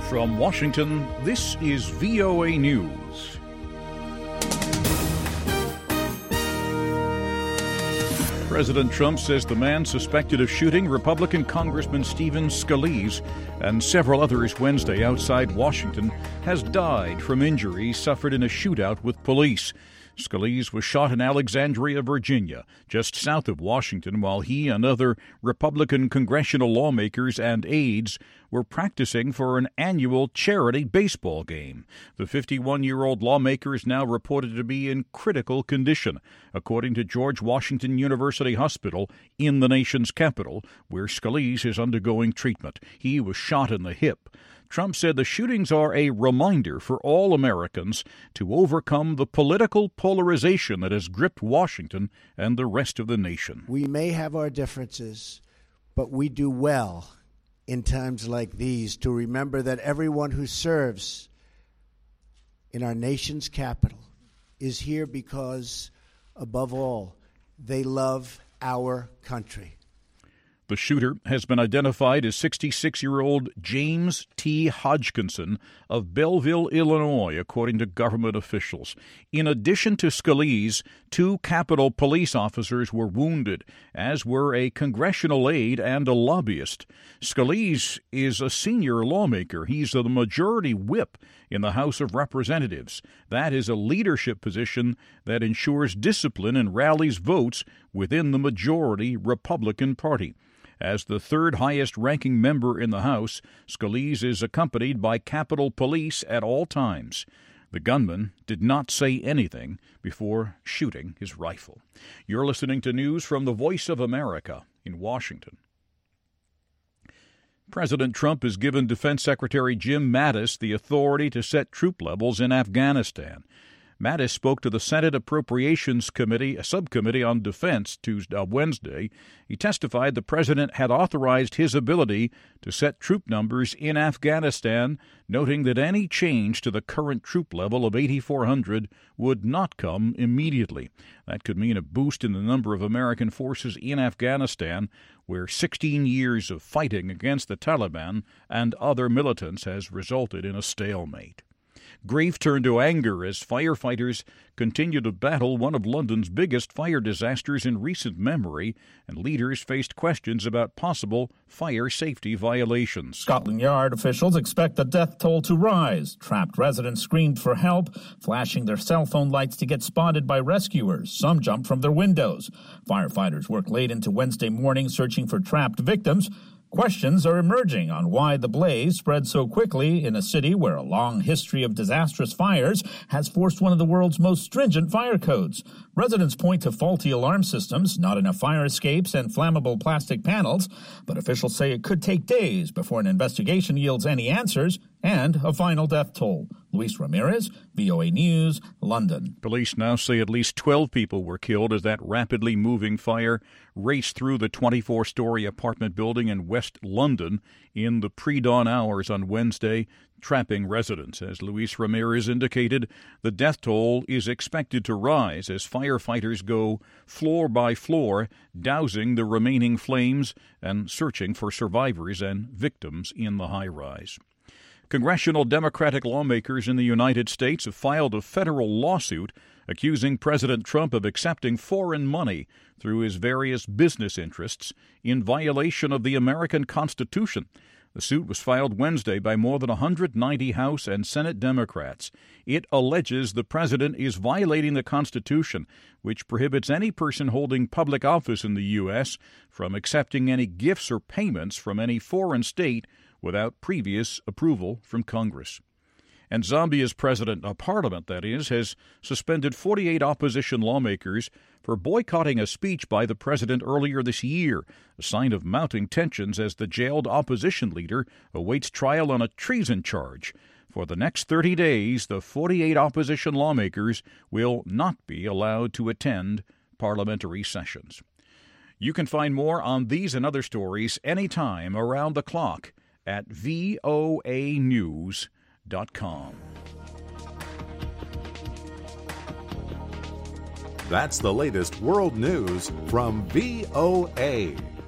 From Washington, this is VOA News. President Trump says the man suspected of shooting Republican Congressman Stephen Scalise and several others Wednesday outside Washington has died from injuries suffered in a shootout with police. Scalise was shot in Alexandria, Virginia, just south of Washington, while he and other Republican congressional lawmakers and aides were practicing for an annual charity baseball game. The 51-year-old lawmaker is now reported to be in critical condition, according to George Washington University Hospital in the nation's capital, where Scalise is undergoing treatment. He was shot in the hip. Trump said the shootings are a reminder for all Americans to overcome the political polarization that has gripped Washington and the rest of the nation. We may have our differences, but we do well in times like these to remember that everyone who serves in our nation's capital is here because, above all, they love our country. The shooter has been identified as 66-year-old James T. Hodgkinson of Belleville, Illinois, according to government officials. In addition to Scalise, 2 Capitol police officers were wounded, as were a congressional aide and a lobbyist. Scalise is a senior lawmaker. He's the majority whip in the House of Representatives. That is a leadership position that ensures discipline and rallies votes within the majority Republican Party. As the third highest-ranking member in the House, Scalise is accompanied by Capitol Police at all times. The gunman did not say anything before shooting his rifle. You're listening to news from the Voice of America in Washington. President Trump has given Defense Secretary Jim Mattis the authority to set troop levels in Afghanistan. Mattis spoke to the Senate Appropriations Committee, a subcommittee on defense, Wednesday. He testified the president had authorized his ability to set troop numbers in Afghanistan, noting that any change to the current troop level of 8,400 would not come immediately. That could mean a boost in the number of American forces in Afghanistan, where 16 years of fighting against the Taliban and other militants has resulted in a stalemate. Grief turned to anger as firefighters continue to battle one of London's biggest fire disasters in recent memory, and leaders faced questions about possible fire safety violations. Scotland Yard officials expect the death toll to rise. Trapped residents screamed for help, flashing their cell phone lights to get spotted by rescuers. Some jumped from their windows. Firefighters worked late into Wednesday morning searching for trapped victims. Questions are emerging on why the blaze spread so quickly in a city where a long history of disastrous fires has forced one of the world's most stringent fire codes. Residents point to faulty alarm systems, not enough fire escapes, and flammable plastic panels, but officials say it could take days before an investigation yields any answers and a final death toll. Luis Ramirez, VOA News, London. Police now say at least 12 people were killed as that rapidly moving fire raced through the 24-story apartment building in West London in the pre-dawn hours on Wednesday, trapping residents. As Luis Ramirez indicated, the death toll is expected to rise as firefighters go floor by floor, dousing the remaining flames and searching for survivors and victims in the high-rise. Congressional Democratic lawmakers in the United States have filed a federal lawsuit accusing President Trump of accepting foreign money through his various business interests in violation of the American Constitution. The suit was filed Wednesday by more than 190 House and Senate Democrats. It alleges the president is violating the Constitution, which prohibits any person holding public office in the U.S. from accepting any gifts or payments from any foreign state without previous approval from Congress. And Zambia's parliament, has suspended 48 opposition lawmakers for boycotting a speech by the president earlier this year, a sign of mounting tensions as the jailed opposition leader awaits trial on a treason charge. For the next 30 days, the 48 opposition lawmakers will not be allowed to attend parliamentary sessions. You can find more on these and other stories anytime around the clock at voanews.com. That's the latest world news from VOA.